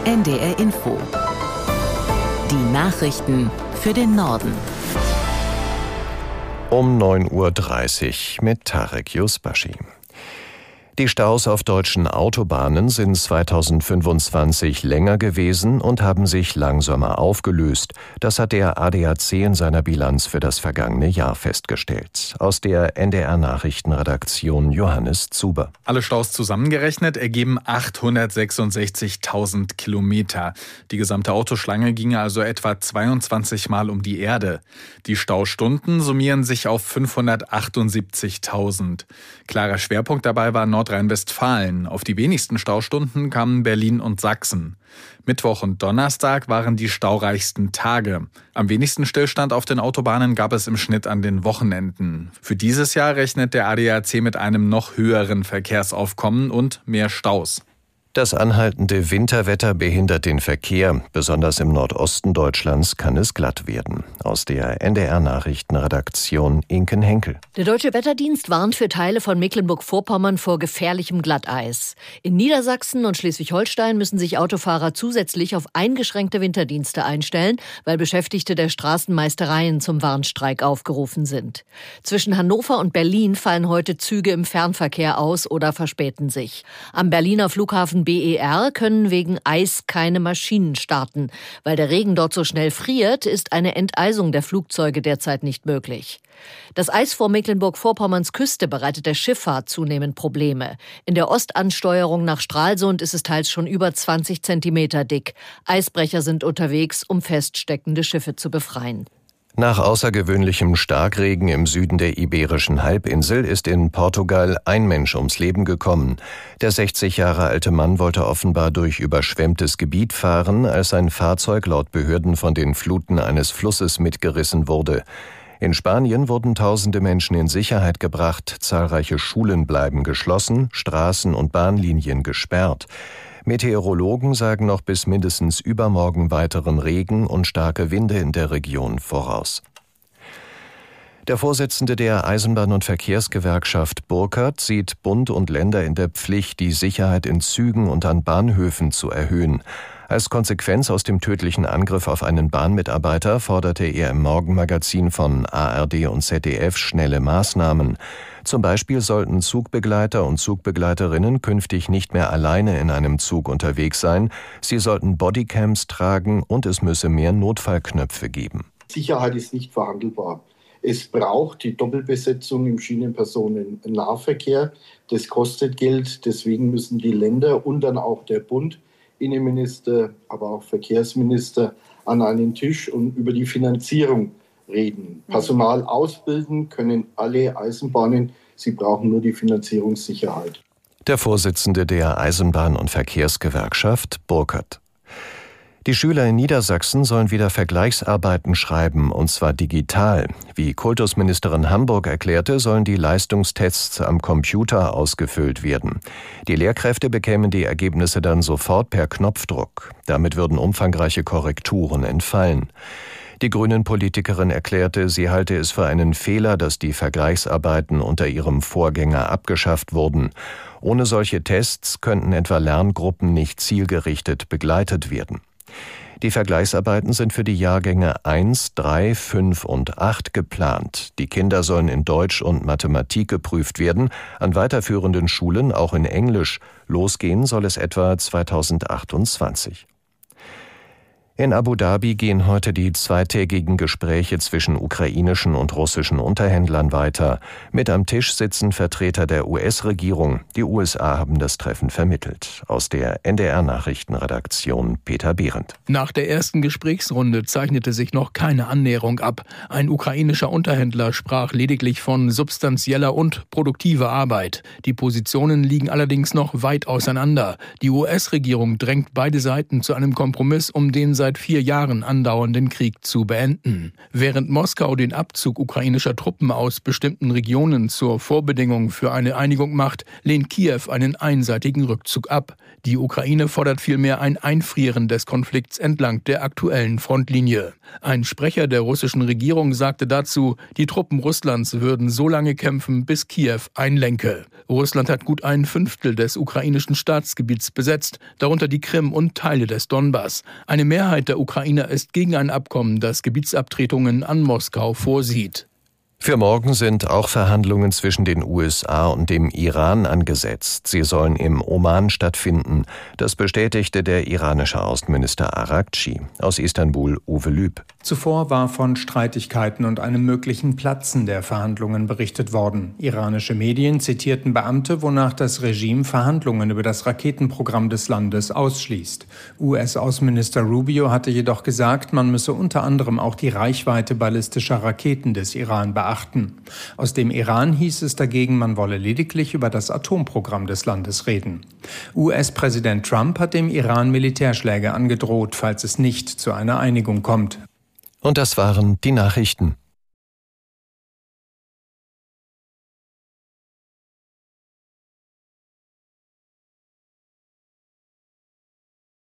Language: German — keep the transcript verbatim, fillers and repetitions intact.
N D R Info. Die Nachrichten für den Norden. Um neun Uhr dreißig mit Tarek Yusbashi. Die Staus auf deutschen Autobahnen sind zweitausendfünfundzwanzig länger gewesen und haben sich langsamer aufgelöst. Das hat der A D A C in seiner Bilanz für das vergangene Jahr festgestellt. Aus der N D R-Nachrichtenredaktion Johannes Zuber. Alle Staus zusammengerechnet ergeben achthundertsechsundsechzigtausend Kilometer. Die gesamte Autoschlange ginge also etwa zweiundzwanzig Mal um die Erde. Die Staustunden summieren sich auf fünfhundertachtundsiebzigtausend. Klarer Schwerpunkt dabei war Nordrhein-Westfalen. Auf die wenigsten Staustunden kamen Berlin und Sachsen. Mittwoch und Donnerstag waren die staureichsten Tage. Am wenigsten Stillstand auf den Autobahnen gab es im Schnitt an den Wochenenden. Für dieses Jahr rechnet der A D A C mit einem noch höheren Verkehrsaufkommen und mehr Staus. Das anhaltende Winterwetter behindert den Verkehr. Besonders im Nordosten Deutschlands kann es glatt werden. Aus der N D R-Nachrichtenredaktion Inken Henkel. Der Deutsche Wetterdienst warnt für Teile von Mecklenburg-Vorpommern vor gefährlichem Glatteis. In Niedersachsen und Schleswig-Holstein müssen sich Autofahrer zusätzlich auf eingeschränkte Winterdienste einstellen, weil Beschäftigte der Straßenmeistereien zum Warnstreik aufgerufen sind. Zwischen Hannover und Berlin fallen heute Züge im Fernverkehr aus oder verspäten sich. Am Berliner Flughafen B E R können wegen Eis keine Maschinen starten. Weil der Regen dort so schnell friert, ist eine Enteisung der Flugzeuge derzeit nicht möglich. Das Eis vor Mecklenburg-Vorpommerns Küste bereitet der Schifffahrt zunehmend Probleme. In der Ostansteuerung nach Stralsund ist es teils schon über zwanzig Zentimeter dick. Eisbrecher sind unterwegs, um feststeckende Schiffe zu befreien. Nach außergewöhnlichem Starkregen im Süden der Iberischen Halbinsel ist in Portugal ein Mensch ums Leben gekommen. Der sechzig Jahre alte Mann wollte offenbar durch überschwemmtes Gebiet fahren, als sein Fahrzeug laut Behörden von den Fluten eines Flusses mitgerissen wurde. In Spanien wurden tausende Menschen in Sicherheit gebracht, zahlreiche Schulen bleiben geschlossen, Straßen und Bahnlinien gesperrt. Meteorologen sagen noch bis mindestens übermorgen weiteren Regen und starke Winde in der Region voraus. Der Vorsitzende der Eisenbahn- und Verkehrsgewerkschaft Burkhardt sieht Bund und Länder in der Pflicht, die Sicherheit in Zügen und an Bahnhöfen zu erhöhen. Als Konsequenz aus dem tödlichen Angriff auf einen Bahnmitarbeiter forderte er im Morgenmagazin von A R D und Z D F schnelle Maßnahmen. Zum Beispiel sollten Zugbegleiter und Zugbegleiterinnen künftig nicht mehr alleine in einem Zug unterwegs sein. Sie sollten Bodycams tragen und es müsse mehr Notfallknöpfe geben. Sicherheit ist nicht verhandelbar. Es braucht die Doppelbesetzung im Schienenpersonennahverkehr. Das kostet Geld. Deswegen müssen die Länder und dann auch der Bund, Innenminister, aber auch Verkehrsminister an einen Tisch und über die Finanzierung reden. Personal ausbilden können alle Eisenbahnen. Sie brauchen nur die Finanzierungssicherheit. Der Vorsitzende der Eisenbahn- und Verkehrsgewerkschaft Burkhardt. Die Schüler in Niedersachsen sollen wieder Vergleichsarbeiten schreiben, und zwar digital. Wie Kultusministerin Hamburg erklärte, sollen die Leistungstests am Computer ausgefüllt werden. Die Lehrkräfte bekämen die Ergebnisse dann sofort per Knopfdruck. Damit würden umfangreiche Korrekturen entfallen. Die Grünen-Politikerin erklärte, sie halte es für einen Fehler, dass die Vergleichsarbeiten unter ihrem Vorgänger abgeschafft wurden. Ohne solche Tests könnten etwa Lerngruppen nicht zielgerichtet begleitet werden. Die Vergleichsarbeiten sind für die Jahrgänge eins, drei, fünf und acht geplant. Die Kinder sollen in Deutsch und Mathematik geprüft werden, an weiterführenden Schulen auch in Englisch. Losgehen soll es etwa zweitausendachtundzwanzig. In Abu Dhabi gehen heute die zweitägigen Gespräche zwischen ukrainischen und russischen Unterhändlern weiter. Mit am Tisch sitzen Vertreter der U S-Regierung. Die U S A haben das Treffen vermittelt. Aus der N D R-Nachrichtenredaktion Peter Behrendt. Nach der ersten Gesprächsrunde zeichnete sich noch keine Annäherung ab. Ein ukrainischer Unterhändler sprach lediglich von substanzieller und produktiver Arbeit. Die Positionen liegen allerdings noch weit auseinander. Die U S-Regierung drängt beide Seiten zu einem Kompromiss, um den seit vier Jahren andauernden Krieg zu beenden. Während Moskau den Abzug ukrainischer Truppen aus bestimmten Regionen zur Vorbedingung für eine Einigung macht, lehnt Kiew einen einseitigen Rückzug ab. Die Ukraine fordert vielmehr ein Einfrieren des Konflikts entlang der aktuellen Frontlinie. Ein Sprecher der russischen Regierung sagte dazu, die Truppen Russlands würden so lange kämpfen, bis Kiew einlenke. Russland hat gut ein Fünftel des ukrainischen Staatsgebiets besetzt, darunter die Krim und Teile des Donbass. Eine Mehrheit der Ukrainer ist gegen ein Abkommen, das Gebietsabtretungen an Moskau vorsieht. Für morgen sind auch Verhandlungen zwischen den U S A und dem Iran angesetzt. Sie sollen im Oman stattfinden. Das bestätigte der iranische Außenminister Araghchi. Aus Istanbul Uwe Lüb. Zuvor war von Streitigkeiten und einem möglichen Platzen der Verhandlungen berichtet worden. Iranische Medien zitierten Beamte, wonach das Regime Verhandlungen über das Raketenprogramm des Landes ausschließt. U S-Außenminister Rubio hatte jedoch gesagt, man müsse unter anderem auch die Reichweite ballistischer Raketen des Iran beachten. Aus dem Iran hieß es dagegen, man wolle lediglich über das Atomprogramm des Landes reden. U S-Präsident Trump hat dem Iran Militärschläge angedroht, falls es nicht zu einer Einigung kommt. Und das waren die Nachrichten.